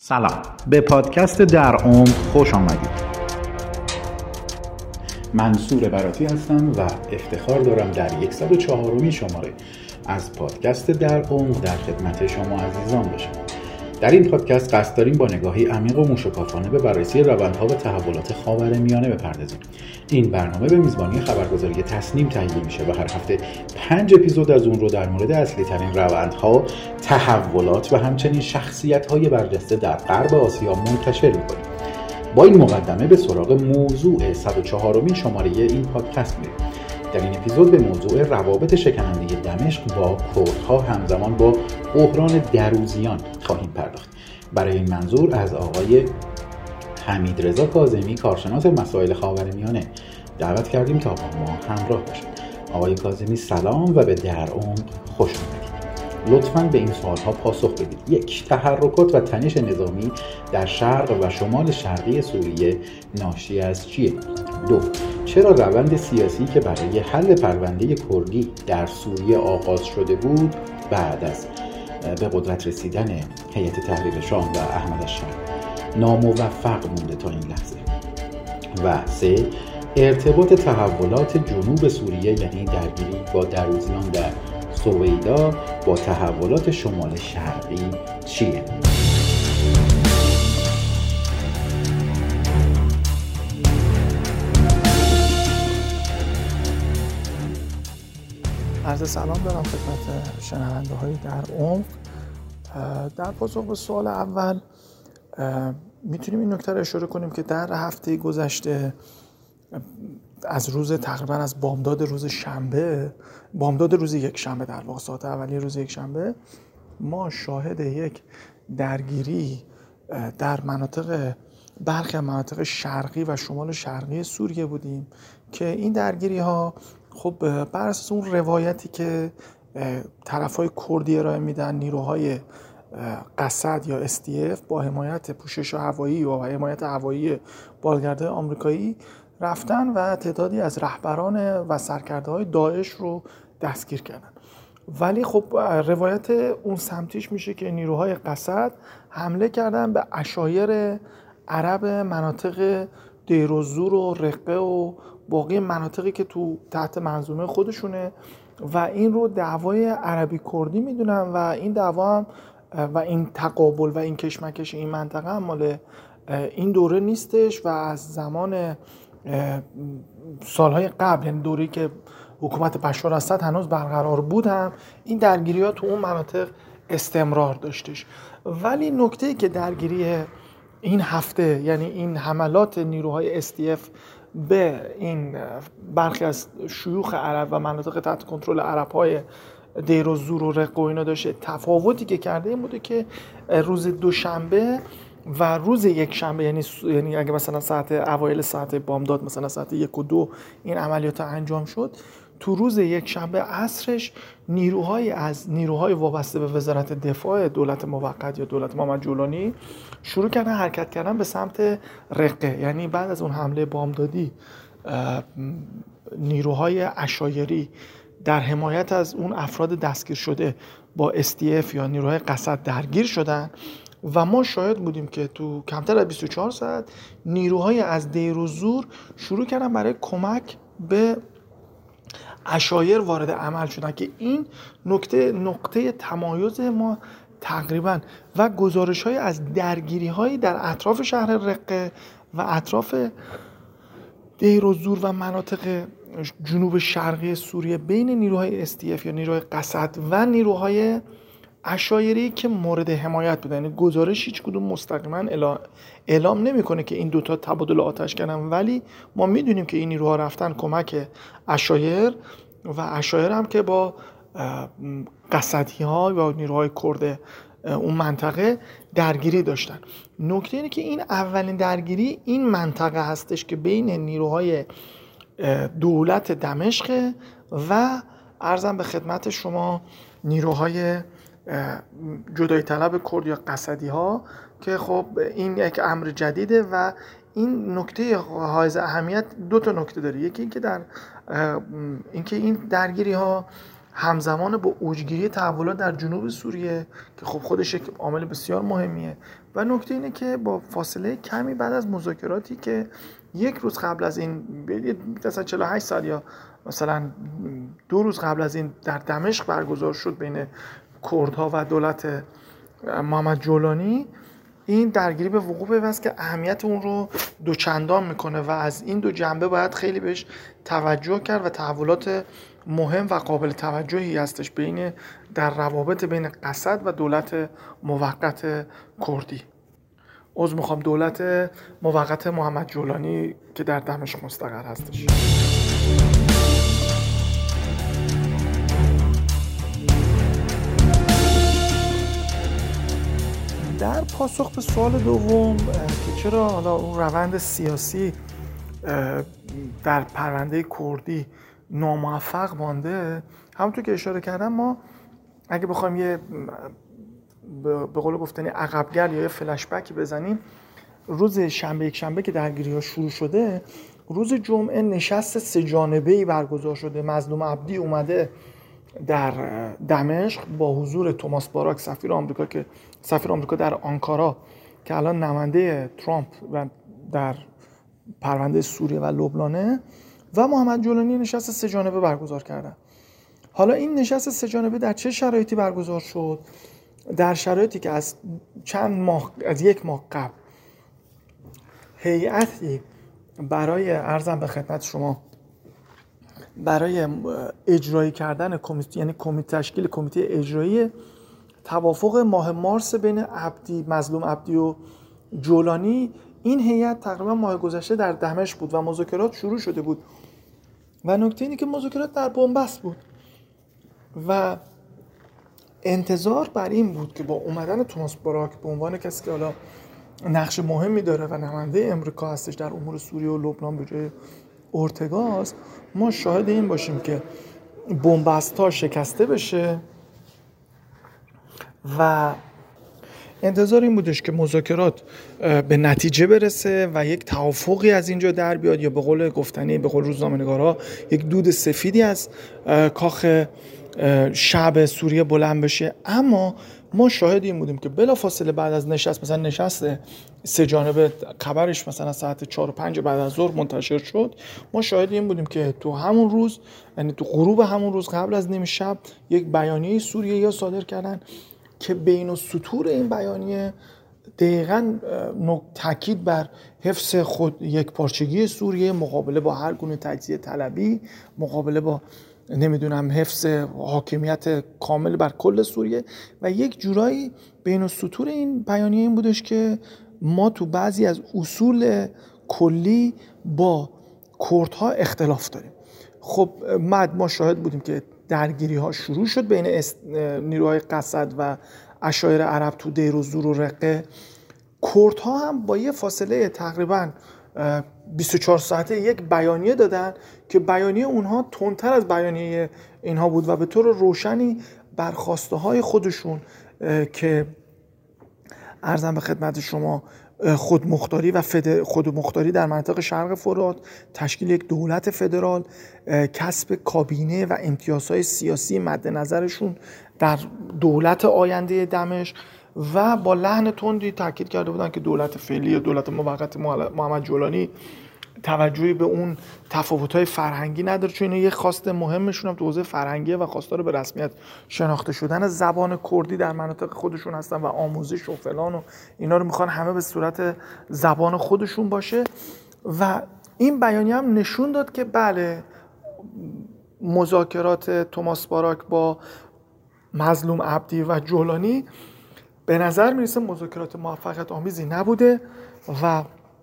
سلام، به پادکست در عمق خوش آمدید. منصور براتی هستم و افتخار دارم در 104مین شماره از پادکست در عمق در خدمت شما عزیزان باشم. در این پادکست قصد داریم با نگاهی عمیق و موشکافانه به بررسی روندها و تحولات خاورمیانه بپردازیم. این برنامه به میزبانی خبرگزاری تصنیم تهیه میشه و هر هفته 5 اپیزود از اون رو در مورد اصلی ترین روندها، تحولات و همچنین شخصیت‌های برجسته در غرب آسیا منتشر می‌کنیم. با این مقدمه به سراغ موضوع 104مین شماره این پادکست میریم. در این اپیزود به موضوع روابط شکننده دمشق با کردها همزمان با بحران دروزیان خواهیم پرداخت. برای این منظور از آقای حمیدرضا کاظمی، کارشناس مسائل خاورمیانه، دعوت کردیم تا با ما همراه باشید. آقای کاظمی سلام و به در عمق خوش آمدید. لطفاً به این سوالها پاسخ بدید. 1. تحرکات و تنش نظامی در شرق و شمال شرقی سوریه ناشی از چیه؟ 2. چرا روند سیاسی که برای حل پرونده کردی در سوریه آغاز شده بود بعد از به قدرت رسیدن هیئت تحریر شام و احمد الشام ناموفق مونده تا این لحظه؟ و 3. ارتباط تحولات جنوب سوریه یعنی درگیری با دروزیان در سویدا با تحولات شمال شرقی چیه؟ عرض سلام دارم خدمت شنونده های در عمق. در پاسخ به سوال اول میتونیم این نکته رو اشاره کنیم که در هفته گذشته از روز تقریبا از بامداد روز شنبه، بامداد روز یک شنبه، در واقع ساعت اولیه روز یک شنبه، ما شاهد یک درگیری در برخی مناطق شرقی و شمال شرقی سوریه بودیم که این درگیری ها خب بر اساس اون روایتی که طرفای کردی ارائه میدن، نیروهای قسد یا SDF با حمایت پوشش هوایی و حمایت هوایی بالگرد آمریکایی رفتن و تعدادی از رهبران و سرکرده‌های داعش رو دستگیر کردن. ولی خب روایت اون سمتیش میشه که نیروهای قسد حمله کردن به عشایر عرب مناطق دیر و زور و رقه و باقی مناطقی که تو تحت منظومه خودشونه و این رو دعوای عربی کردی میدونن و این دعوا هم و این تقابل و این کشمکش این منطقه هم مال این دوره نیستش و از زمان سالهای قبل، یعنی دوره‌ای که حکومت بشار اسد هنوز برقرار بود، هم این درگیری‌ها تو اون مناطق استمرار داشتش. ولی نکته‌ای که درگیری این هفته، یعنی این حملات نیروهای SDF به این برخی از شیوخ عرب و مناطق تحت کنترل عرب‌های دیر و زور و رق و اینا داشته، تفاوتی که کرده این بوده که روز دوشنبه و روز یک شنبه، یعنی اگه مثلا اوایل ساعت بامداد، مثلا ساعت 1 و 2 این عملیات انجام شد، تو روز یک شنبه عصرش نیروهای وابسته به وزارت دفاع دولت موقت یا دولت محمد جولانی شروع کردن حرکت کردن به سمت رقه. یعنی بعد از اون حمله بامدادی نیروهای عشایری در حمایت از اون افراد دستگیر شده با SDF یا نیروهای قسد درگیر شدن و ما شاهد بودیم که تو کمتر از 24 ساعت نیروهای از دیر و زور شروع کردن برای کمک به عشایر وارد عمل شدن که این نقطه تمایز ما تقریبا و گزارش‌های از درگیری‌های در اطراف شهر رقه و اطراف دیر و زور و مناطق جنوب شرقی سوریه بین نیروهای SDF یا نیروهای قسد و نیروهای عشایری که مورد حمایت بودن. یعنی گزارش هیچ کدوم مستقیما اعلام نمیکنه که این دوتا تبادل آتش کردن، ولی ما میدونیم که این نیروها رفتن کمک عشایر و عشایر هم که با قسدی ها یا نیروهای کرد اون منطقه درگیری داشتن. نکته اینه که این اولین درگیری این منطقه هستش که بین نیروهای دولت دمشق و عرضم به خدمت شما نیروهای جدایی طلب کرد یا قسدی ها که خب این یک امر جدیده و این نکته حائز اهمیت دو تا نکته داره. یکی اینکه این درگیری ها همزمان با اوجگیری تحولات در جنوب سوریه که خب خودش یک عامل بسیار مهمیه و نکته اینه که با فاصله کمی بعد از مذاکراتی که یک روز قبل از این، مثلا 48 ساعت یا مثلا 2 روز قبل از این در دمشق برگزار شد بین کردها و دولت محمد جولانی، این درگیری به وقوع پیوست که اهمیت اون رو دوچندان میکنه و از این دو جنبه باید خیلی بهش توجه کرد و تحولات مهم و قابل توجهی هستش در روابط بین قسد و دولت موقت کردی. دولت موقت محمد جولانی که در دمشق مستقر هستش. در پاسخ به سوال دوم که چرا حالا اون روند سیاسی در پرونده کردی ناموفق مانده، همونطور که اشاره کردم ما اگه بخوایم یه به قول گفتنی عقبگرد یا یه فلش بک بزنیم، روز شنبه یک شنبه که درگیری‌ها شروع شده، روز جمعه نشست 3 جانبه‌ای برگزار شده. مظلوم عبدی اومده در دمشق با حضور توماس باراک سفیر آمریکا در آنکارا که الان نماینده ترامپ و در پرونده سوریه و لبنانه، و محمد جولانی نشست 3 جانبه برگزار کردن. حالا این نشست 3 جانبه در چه شرایطی برگزار شد؟ در شرایطی که از یک ماه قبل هیئتی برای عرضم به خدمت شما برای اجرایی کردن تشکیل کمیته اجرایی توافق ماه مارس بین مظلوم عبدی و جولانی، این هیئت تقریبا ماه گذشته در دمشق بود و مذاکرات شروع شده بود و نکته اینه که مذاکرات در بنبست بود و انتظار بر این بود که با اومدن توماس باراک به عنوان کسی که حالا نقش مهمی داره و نماینده امریکا هستش در امور سوریه و لبنان به جای اورتگاس، ما شاهد این باشیم که بنبست‌ها شکسته بشه و انتظار این بودش که مذاکرات به نتیجه برسه و یک توافقی از اینجا در بیاد، یا به قول روزنامه‌نگارا یک دود سفیدی از کاخ شعب سوریه بلند بشه. اما ما شاهد این بودیم که بلافاصله بعد از نشست 3 جانبه، خبرش مثلا ساعت 4 و 5 بعد از ظهر منتشر شد، ما شاهد این بودیم که تو همون روز، یعنی تو غروب همون روز قبل از نیمه شب، یک بیانیه سوریه صادر کردن که بین السطور این بیانیه دقیقاً تاکید بر حفظ یک پارچگی سوریه، مقابله با هر گونه تجزیه طلبی، مقابله با حفظ حاکمیت کامل بر کل سوریه، و یک جورایی بین السطور این بیانیه این بودش که ما تو بعضی از اصول کلی با کردها اختلاف داریم. خب ما شاهد بودیم که درگیری ها شروع شد بین نیروهای قسد و عشایر عرب تو دیر و زور و رقه. کردها هم با یه فاصله تقریباً 24 ساعته یک بیانیه دادن که بیانیه اونها تندتر از بیانیه اینها بود و به طور روشنی بر خواسته های خودشون که عرضم به خدمت شما خودمختاری و خودمختاری در منطقه شرق فرات، تشکیل یک دولت فدرال، کسب کابینه و امتیازهای سیاسی مد نظرشون در دولت آینده دمشق، و با لحن تندی تاکید کرده بودن که دولت فعلی یا دولت موقت محمد جولانی توجهی به اون تفاوت‌های فرهنگی نداره، چون اینا یه خواست مهمشون هم تو حوزه فرهنگیه و خواستار به رسمیت شناخته شدن زبان کردی در مناطق خودشون هستن و آموزش و فلان و اینا رو میخوان همه به صورت زبان خودشون باشه. و این بیانیه هم نشون داد که بله، مذاکرات توماس باراک با مظلوم عبدی و جولانی به نظر میرسه مذاکرات موفقیت آمیزی نبوده و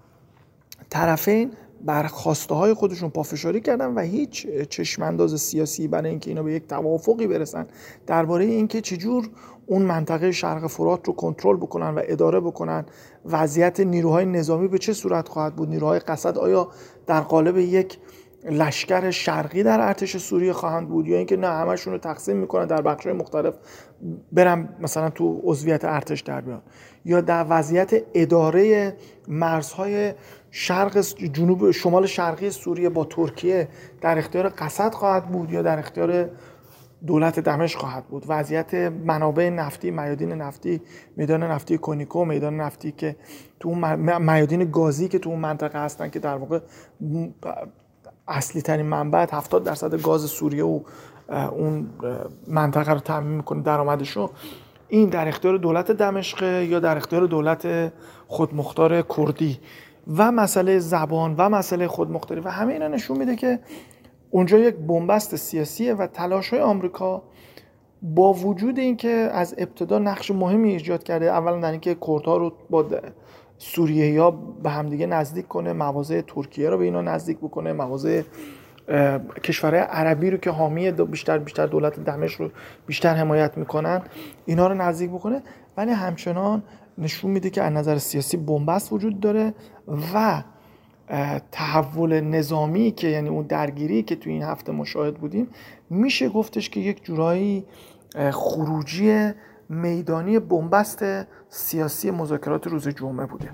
طرفین بر خواسته های خودشون پافشاری کردن و هیچ چشمانداز سیاسی برای اینکه اینا به یک توافقی برسن درباره اینکه چجور اون منطقه شرق فرات رو کنترل بکنن و اداره بکنن، وضعیت نیروهای نظامی به چه صورت خواهد بود، نیروهای قسد آیا در قالب یک لشکر شرقی در ارتش سوریه خواهند بود یا اینکه نه همشون رو تقسیم میکنن در بخش‌های مختلف برن مثلا تو عضویت ارتش در بیان، یا در وضعیت اداره مرزهای جنوب شمال شرقی سوریه با ترکیه در اختیار قسد خواهد بود یا در اختیار دولت دمشق خواهد بود. وضعیت منابع نفتی، میادین نفتی، میدان نفتی کنیکو، میدان نفتی که تو میادین گازی که تو اون منطقه هستن که در واقع اصلی ترین منبع 70% گاز سوریه و اون منطقه رو تامین میکنه درآمدشو، این در اختیار دولت دمشق یا در اختیار دولت خودمختار کردی. و مسئله زبان و مسئله خودمختاری و همه اینا نشون میده که اونجا یک بنبست سیاسیه و تلاش‌های آمریکا با وجود اینکه از ابتدا نقش مهمی ایجاد کرده، اولا در اینکه کردها رو با سوریه‌ها به همدیگه نزدیک کنه، مواضع ترکیه رو به اینا نزدیک بکنه، مواضع کشورهای عربی رو که حامی بیشتر دولت دمشق رو بیشتر حمایت میکنن اینا رو نزدیک بکنه، ولی همچنان نشون میده که از نظر سیاسی بنبست وجود داره و تحول نظامی که یعنی اون درگیری که تو این هفته مشاهد بودیم میشه گفتش که یک جورایی خروجی میدانی بنبست سیاسی مذاکرات روز جمعه بوده.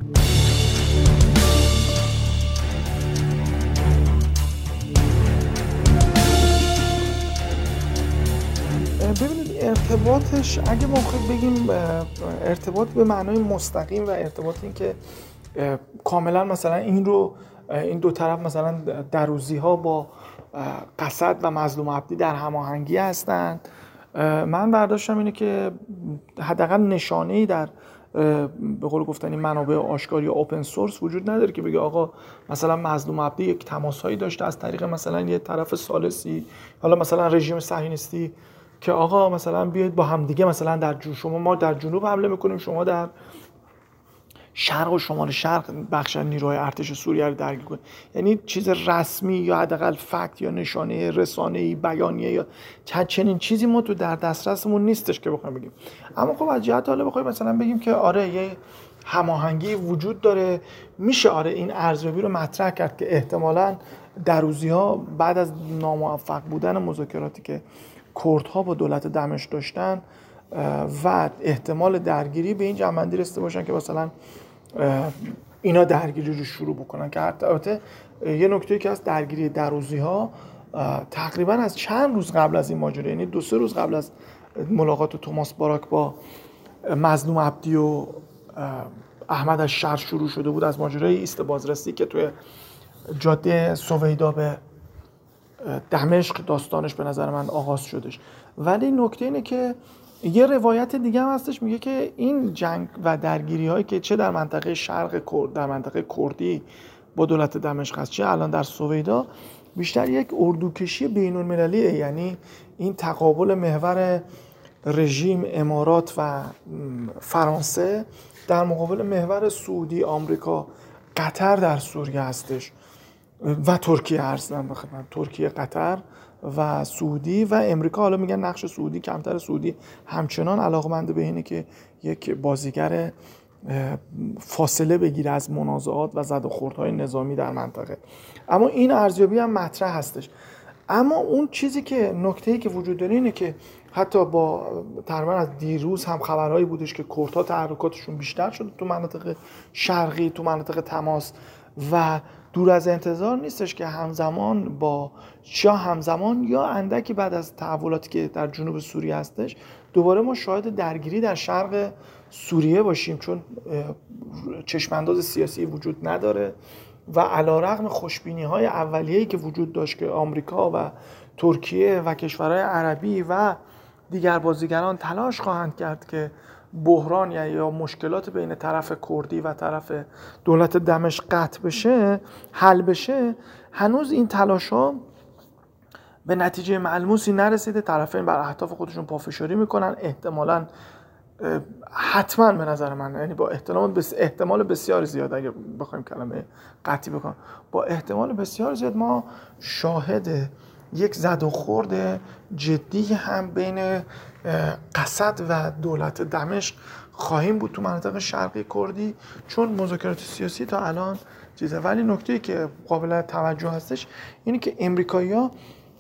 ببینید ارتباطش اگه ما بگیم ارتباط به معنای مستقیم و ارتباط این که کاملا مثلا این دو طرف مثلا دروزی ها با قصد و مظلوم عبدی در هماهنگی هستند، من برداشتم اینه که حداقل نشانه‌ای در به قول گفتنی منابع آشکار یا اوپن سورس وجود نداره که بگه آقا مثلا مظلوم عبدی یک تماس‌هایی داشته از طریق مثلا یه طرف ثالثی، حالا مثلا رژیم صهیونیستی، که آقا مثلا بیاید با هم دیگه مثلا ما در جنوب حمله میکنیم، شما در شرق و شمال شرق بخش نیروهای ارتش سوریه رو درگیر کنید. یعنی چیز رسمی یا حداقل فکت یا نشانه رسانه‌ای بیانیه یا چنین چیزی ما تو در دسترسمون نیستش که بخوایم بگیم. اما خب از جهت حالا بخوایم مثلا بگیم که آره یه هماهنگی وجود داره، میشه آره این ارزیابی رو مطرح کرد که احتمالاً دروزی‌ها بعد از ناموفق بودن مذاکراتی که کردها با دولت دمشق داشتن و احتمال درگیری به این جنبندی رسیده باشن که مثلا اینا درگیری رو شروع بکنن، که البته یه نکته‌ای که از درگیری دروزی‌ها تقریبا از چند روز قبل از این ماجرا، یعنی 2-3 روز قبل از ملاقات توماس باراک با مظلوم عبدی و احمد الشر شروع شده بود، از ماجرای ایست بازرسی که توی جاده سویدا به دمشق داستانش به نظر من آغاز شدش. ولی نکته اینه که یه روایت دیگه هم هستش میگه که این جنگ و درگیری هایی که چه در منطقه شرق کرد، در منطقه کردی با دولت دمشق هست، چه الان در سویدا، بیشتر یک اردوکشی بین المللیه. یعنی این تقابل محور رژیم امارات و فرانسه در مقابل محور سعودی، آمریکا، قطر در سوریه هستش و ترکیه. هستن بخدمت ترکیه، قطر و سعودی و امریکا. حالا میگن نقش سعودی کمتر، سعودی همچنان علاقمند به اینه که یک بازیگر فاصله بگیره از منازعات و زد و خوردهای نظامی در منطقه. اما این ارزیابی هم مطرح هستش. اما اون چیزی که نکته‌ای که وجود داره اینه که حتی با تقریبا از دیروز هم خبرهایی بودش که کردها تحرکاتشون بیشتر شده تو مناطق شرقی، تو مناطق تماس، و دور از انتظار نیستش که همزمان یا اندکی بعد از تحولاتی که در جنوب سوریه هستش دوباره ما شاهد درگیری در شرق سوریه باشیم، چون چشمانداز سیاسی وجود نداره و علیرغم خوشبینی‌های اولیه‌ای که وجود داشت که آمریکا و ترکیه و کشورهای عربی و دیگر بازیگران تلاش خواهند کرد که بحران یا مشکلات بین طرف کردی و طرف دولت دمشق قطع بشه، حل بشه، هنوز این تلاش‌ها به نتیجه ملموسی نرسیده. طرفین بر اهداف خودشون پافشاری میکنن. احتمالاً حتما به نظر من، یعنی با احتمال بسیار زیاد، اگه بخوایم کلمه قطعی بکنم، با احتمال بسیار زیاد ما شاهد یک زد و خورد جدی هم بین قصد و دولت دمشق خواهیم بود تو مناطق شرقی کردی، چون مذاکرات سیاسی تا الان چیزه. ولی نکته‌ای که قابل توجه هستش اینه که امریکایی‌ها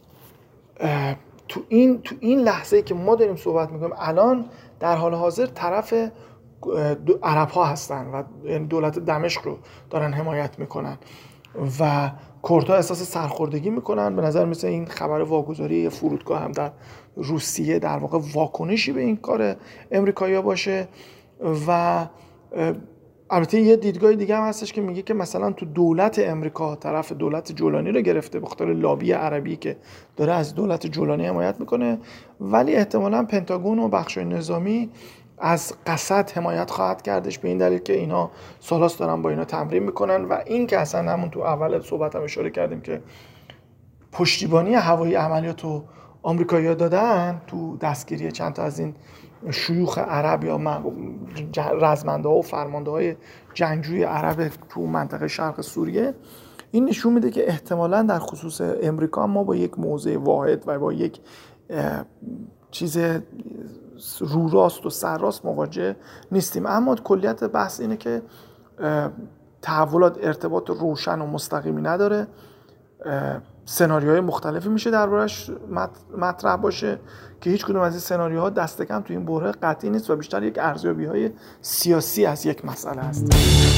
تو این لحظه‌ای که ما داریم صحبت می‌کنیم الان در حال حاضر طرف عرب‌ها هستن و دولت دمشق رو دارن حمایت میکنن و کردها احساس سرخوردگی میکنن. به نظر مثل این خبر واگذاری فرودگاه هم در روسیه در واقع واکنشی به این کار امریکایی‌ها باشه. و البته یه دیدگاه دیگه هم هستش که میگه که مثلا تو دولت امریکا طرف دولت جولانی رو گرفته به خاطر لابی عربی که داره از دولت جولانی حمایت میکنه، ولی احتمالاً پنتاگون و بخش‌های نظامی از قسد حمایت خواهد کردش، به این دلیل که اینا سالاس دارن با اینا تمرین میکنن. و این که اصلا همون تو اول صحبت هم اشاره کردیم که پشتیبانی هوایی عملیات رو آمریکایی‌ها دادن تو دستگیری چند تا از این شیوخ عرب یا رزمنده ها و فرمانده های جنگجوی عرب تو منطقه شرق سوریه، این نشون میده که احتمالاً در خصوص امریکا ما با یک موضع واحد و با یک چیز رو راست و سر راست مواجه نیستیم. اما کلیت بحث اینه که تحولات ارتباط روشن و مستقیمی نداره، سناریوهای مختلفی میشه دربارش مطرح باشه که هیچ کدوم از این سناریوها دست کم تو این بحران قطعی نیست و بیشتر یک ارزیابی‌های سیاسی از یک مسئله هست.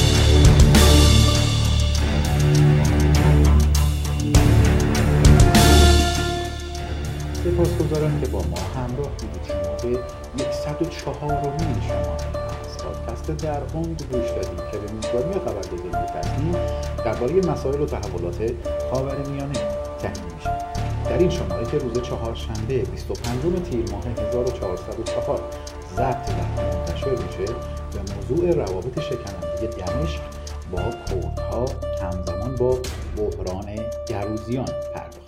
سپاسگزارم که با ما همراه بودید. شما به 104مین شماره از پادکست در عمق گوش دادید که به میزبانی خبرگزاری تصمیم درباره مسائل و تحولات خاورمیانه تهیه میشه. در این شماره که روز چهارشنبه 25 تیر ماه 1404 ضبط و منتشر میشه، به موضوع روابط شکننده دمشق با کردها همزمان با بحران گروزیان پرداختیم.